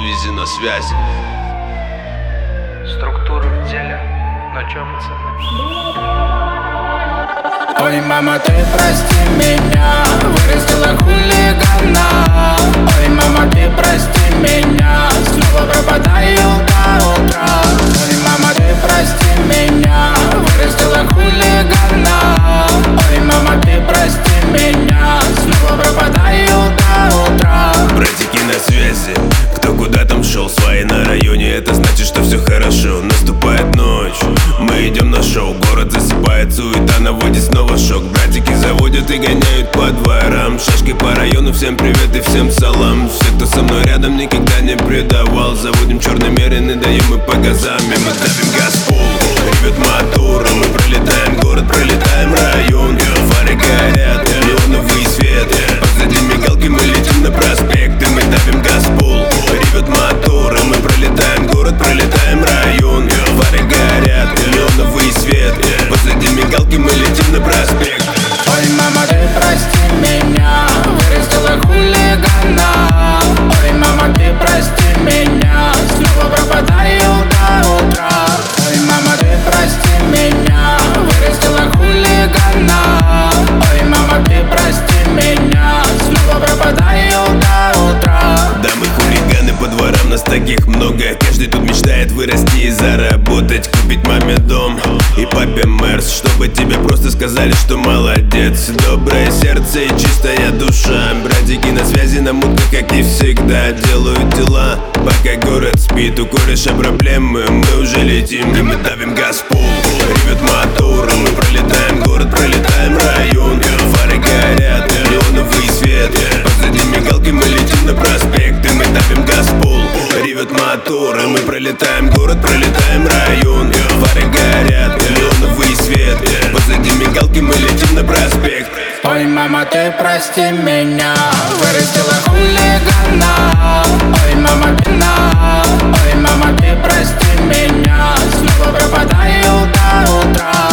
Визи на связи. Структура в деле. На чё, пацаны? Ой, мама, ты прости меня, вырастила хулигана. Ой, мама, ты прости меня, снова пропадаю до утра. Ой, мама, ты прости меня, вырастила хулигана. Ой, мама, ты прости меня, снова пропадаю до утра. Братики на связи, кто куда там шел, свои на районе, это значит, что все хорошо. Наступает ночь, мы идем на шоу, город засыпает, суета наводит снова шок. Братики заводят и гоняют по дворам, шашки по району, всем привет и всем салам. Все, кто со мной рядом, никогда не предавал. Заводим черный мерин и даем мы по газам. И мы давим газ в пол, ревет мотор, мы пролетаем город, пролетаем район. Фары горят, неоновый свет, позади мигалки, мы летим на проспект. И мы давим газ в пол, ревет мотор, мы пролетаем город, пролетаем район. Фары горят, неоновый свет, позади мигалки, мы летим на проспект. Ой, мама, ты прости меня, вырастила хулигана. Ой, мама, ты прости меня, снова пропадаю до утра. Ой, мама, ты прости меня, вырастила хулигана. Ой, мама, ты прости меня, снова пропадаю до утра. Дамы хулиганы по дворам, нас таких много. Каждый тут мечтает вырасти и заработать, купить маме дом и папе Мерс, чтобы тебе просто сказали, что молодец. Доброе сердце и чистая душа, братики на связи, на мутко, как и всегда. Делают дела, пока город спит. У кореша проблемы, мы уже летим. И мы давим газ в пол, ревет мотор, мы пролетаем город, пролетаем район. Фары горят, неоновый свет, позади мигалки, мы летим на проспект. И мы давим газ в пол, ревет мотор, мы пролетаем город, пролетаем район. Фары горят, неоновый свет, позади мигалки, мы летим на проспект. Ой, мама, ты прости меня, вырастила хулигана. Ой, мама, ой, мама, ты прости меня, снова пропадаю до утра.